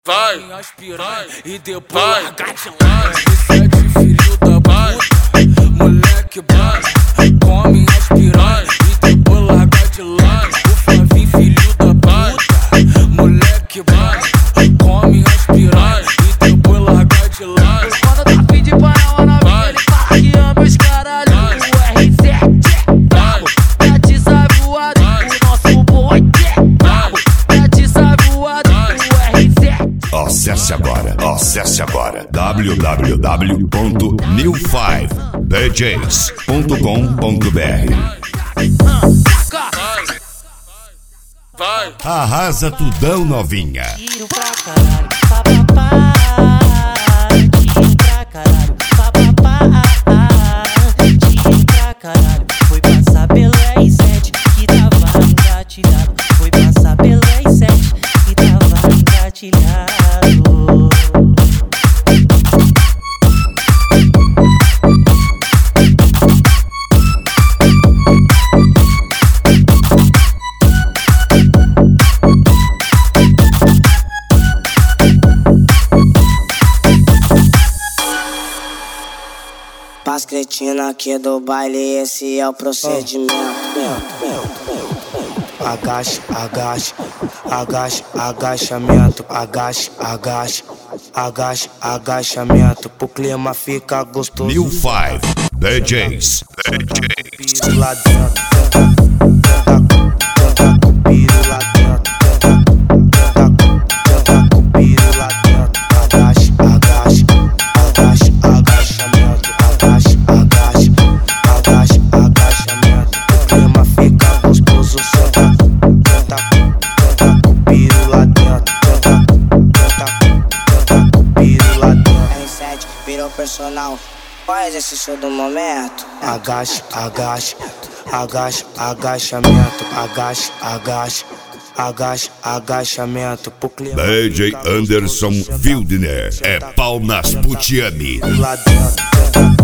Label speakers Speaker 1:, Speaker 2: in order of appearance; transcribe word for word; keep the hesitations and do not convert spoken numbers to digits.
Speaker 1: vai, vai, e depois largar de lado. Sete filho da puta, moleque vai, come as piranha e depois largar de lado. O Flavinho filho da puta, moleque vai, come as piranha e depois largar de lado.
Speaker 2: Quando tá fim de panela na vida, ele fala que ama os caralho. O R sete é brabo, já te sabe o ado, o nosso bonde é brabo, já te sabe o ado, o R sete.
Speaker 3: Acesse agora, acesse agora w w w ponto new five d js ponto com ponto b r.
Speaker 1: Vai,
Speaker 3: Arrasa tudão, novinha.
Speaker 2: Tiro pra caralho, papapá. Tiro pra caralho, papapá. Tiro pra caralho, foi passar pelo R sete que tava engatilhado. Foi passar pelo R sete que tava engatilhado.
Speaker 4: Pras cretina aqui do baile, esse é o procedimento. Agacha, agacha, agacha, agachamento. Agacha, agacha, agacha, agachamento. Pro clima fica gostoso.
Speaker 3: new five D Js. D Js.
Speaker 4: Lá dentro, tenta, tenta com o piro lá dentro. Tenta com o piro lá dentro. Agacha, agacha, agacha, agachamento. Agacha, agacha, agacha, agachamento. O clima fica gostoso. Senta, tenta, tenta com o piro lá dentro. Tenta, tenta, tenta com o piro lá dentro. R sete virou personal. Qual é o exercício do momento? Agacha, agacha, agacha, agachamento. Agacha, agacha, agacha, agachamento. Pro clima
Speaker 3: D J Anderson Fildner é pau nas putiane.
Speaker 4: lá dentro.